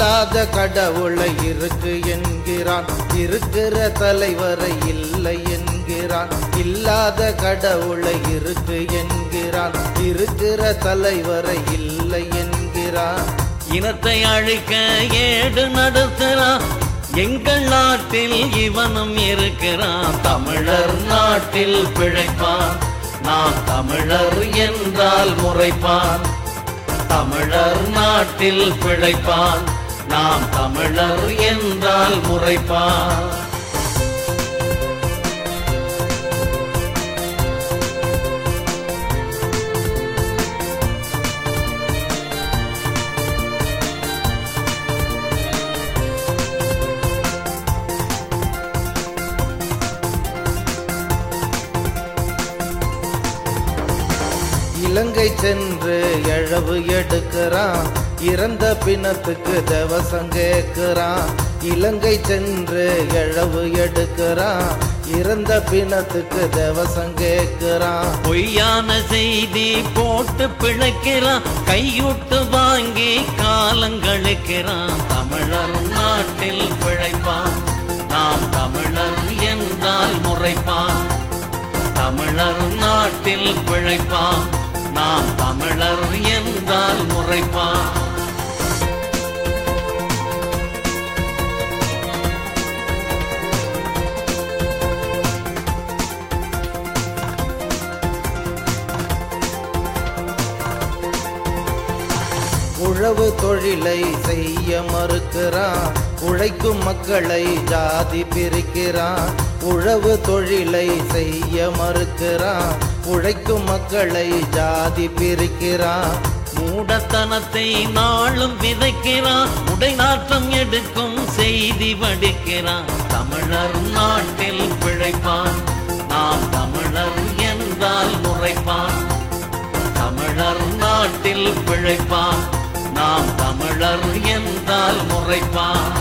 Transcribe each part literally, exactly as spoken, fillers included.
இல்லாத கடவுளை இருக்கு என்கிறான், இருக்கிற தலைவரை இல்லை என்கிறான். இல்லாத கடவுளை இருக்கு என்கிறான், இருக்கிற தலைவரை இல்லை என்கிறான். இனத்தை அழிக்க ஏடு நடத்துறான், எங்கள் நாட்டில் இவனும் இருக்கிறான். தமிழர் நாட்டில் பிழைப்பான், நாம் தமிழர் என்றால் முறைப்பான். தமிழர் நாட்டில் பிழைப்பான், நாம் தமிழர் என்றால் முறைப்பான். இலங்கை சென்று எழவு எடுக்கிறான், இறந்த பிணத்துக்கு தேவசம் கேட்கிறான். இலங்கை சென்று எழவு எடுக்கிறான், இறந்த பிணத்துக்கு தேவசம் கேட்கிறான். பொய்யான செய்தி போட்டு பிழைக்கிறான், கையூட்டு வாங்கி காலங்களுக்கிறான். தமிழர் நாட்டில் பிழைப்பான், நாம் தமிழர் என்றால் முறைப்பான். தமிழர் நாட்டில் பிழைப்பான், நாம் தமிழர் என்றால் முறைப்பான். உழவு தொழிலை செய்ய மறுக்கிறான், உழைக்கும் மக்களை ஜாதி பிரிக்கிறான். உழவு தொழிலை செய்ய மறுக்கிறான், உழைக்கும் மக்களை ஜாதி பிரிக்கிறான். மூடத்தனத்தை நாளும் விதைக்கிறான், உடை நாற்றம் எடுக்கும் செய்தி வடிக்கிறான். தமிழர் நாட்டில் பிழைப்பான், நாம் தமிழர் என்றால் முறைப்பான். தமிழர் நாட்டில் பிழைப்பான், நாம் தமிழர் என்றால் முறைப்பான்.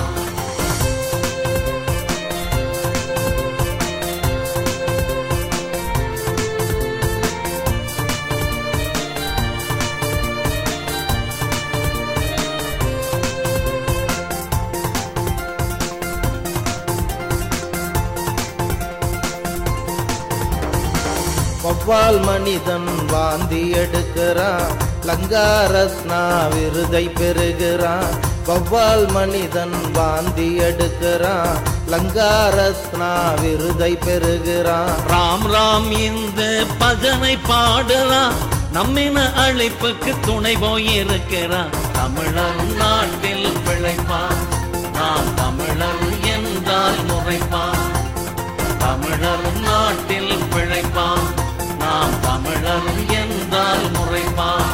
வௌவால் மனிதன் வாந்தி எடுக்கிறான், லங்காரத்னா விருதை பெறுகிறான். வௌவால் மனிதன் வாந்தி எடுக்கிறான், லங்காரத்னா விருதை பெறுகிறான். ராம் ராம் இந்த பஜனை பாடுறான், நம்மின அழைப்புக்கு துணை போயிருக்கிறான். தமிழர் நாட்டில் பிழைப்பான், நாம் தமிழர் என்றால் முறைப்பான். தமிழர் நாட்டில் பிழைப்பான், நாம் தமிழர் என்றால் முறைப்பான்.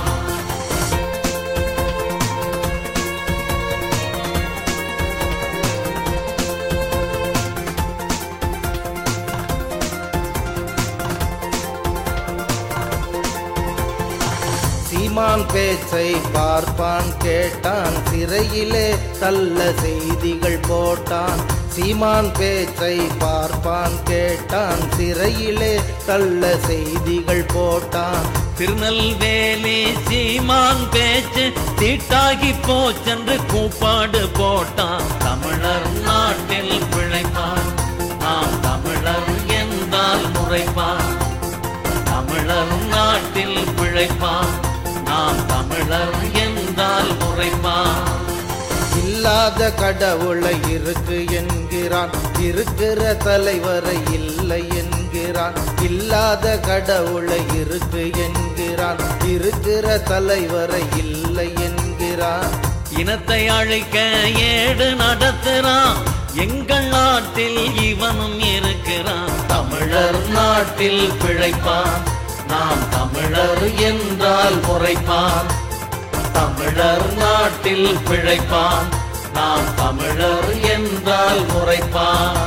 சீமான் பேச்சை பார்ப்பான் கேட்டான், சிறையிலே தள்ள செய்திகள் போட்டான். சீமான் பேச்சை பார்ப்பான் கேட்டான், சிறையிலே தள்ள செய்திகள் போட்டான். திருநெல்வேலி சீமான் பேச்சு தீட்டாகி போச்சென்று கூப்பாடு போட்டான். தமிழர் நாட்டில் பிழைப்பான், நாம் தமிழர் என்றால் முறைப்பான். தமிழர் நாட்டில் பிழைப்பான், நாம் தமிழர் என்றால் முறைப்பான். இல்லாத கடவுளை இருக்கு என்கிறான், இருக்கிற தலைவரை இல்லை என்கிறான். இல்லாத கடவுளை இருக்கு என்கிறான், இருக்கிற தலைவரை இல்லை என்கிறான். இனத்தை அழிக்க ஏடு நடத்துறான், எங்கள் நாட்டில் இவனும் இருக்கிறான். தமிழர் நாட்டில் பிழைப்பான், நாம் தமிழர் என்றால் முறைப்பான். தமிழர் நாட்டில் பிழைப்பான், நாம் தமிழர் என்றால் முறைப்பான்.